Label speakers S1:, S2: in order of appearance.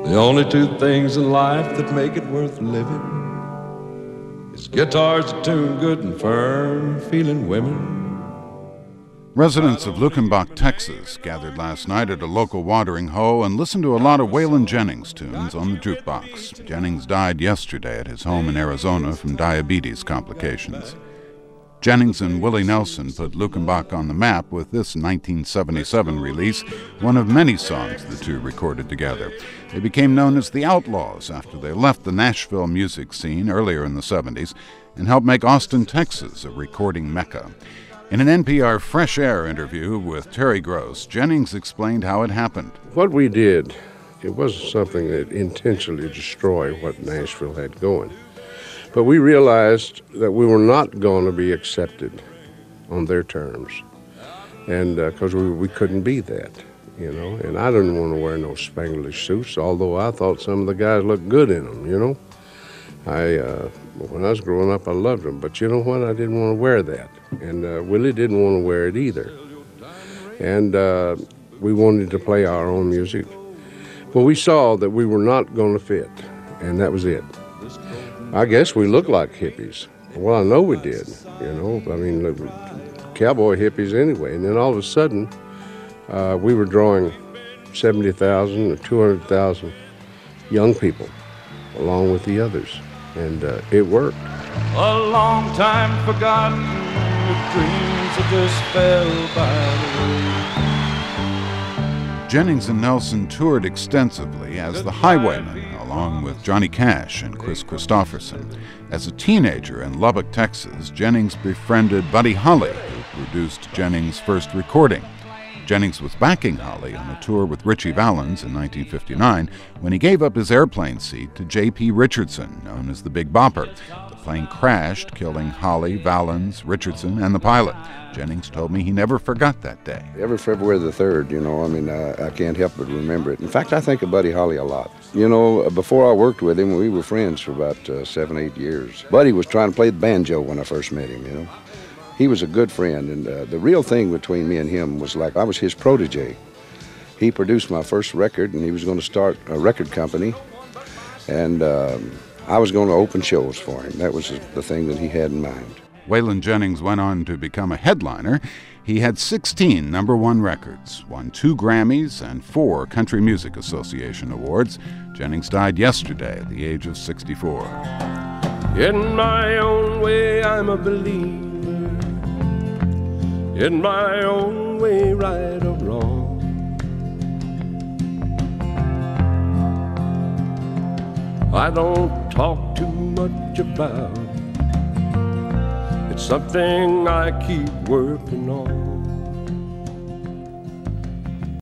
S1: The only two things in life that make it worth living is guitars that tune good and firm feeling women.
S2: Residents of Luckenbach, Texas, gathered last night at a local watering hole and listened to a lot of Waylon Jennings tunes on the jukebox. Jennings died yesterday at his home in Arizona from diabetes complications. Jennings and Willie Nelson put Luckenbach on the map with this 1977 release, one of many songs the two recorded together. They became known as the Outlaws after they left the Nashville music scene earlier in the 70s and helped make Austin, Texas, a recording mecca. In an NPR Fresh Air interview with Terry Gross, Jennings explained how it happened.
S3: What we did, it wasn't something that intentionally destroyed what Nashville had going. But we realized that we were not going to be accepted on their terms. And because we couldn't be that, you know. And I didn't want to wear no Spanglish suits, although I thought some of the guys looked good in them, you know. When I was growing up, I loved them. But you know what? I didn't want to wear that. And Willie didn't want to wear it either. And we wanted to play our own music. But we saw that we were not going to fit, and that was it. I guess we looked like hippies. Well, I know we did, you know. I mean, cowboy hippies anyway. And then all of a sudden, we were drawing 70,000 or 200,000 young people along with the others. And it worked.
S1: A long time forgotten, the dreams that just fell by the way.
S2: Jennings and Nelson toured extensively as the Highwaymen, along with Johnny Cash and Chris Christopherson. As a teenager in Lubbock, Texas, Jennings befriended Buddy Holly, who produced Jennings' first recording. Jennings was backing Holly on a tour with Ritchie Valens in 1959 when he gave up his airplane seat to J.P. Richardson, known as the Big Bopper. The plane crashed, killing Holly, Valens, Richardson, and the pilot. Jennings told me he never forgot that day.
S4: Every February the 3rd, you know, I mean, I can't help but remember it. In fact, I think of Buddy Holly a lot. You know, before I worked with him, we were friends for about 7, 8 years. Buddy was trying to play the banjo when I first met him, you know. He was a good friend, and the real thing between me and him was like I was his protege. He produced my first record, and he was going to start a record company, and I was going to open shows for him. That was the thing that he had in mind.
S2: Waylon Jennings went on to become a headliner. He had 16 #1 records, won 2 Grammys and 4 Country Music Association awards. Jennings died yesterday at the age of 64.
S1: In my own way, I'm a believer. In my own way, right or wrong. I don't talk too much about it. It's something I keep working on.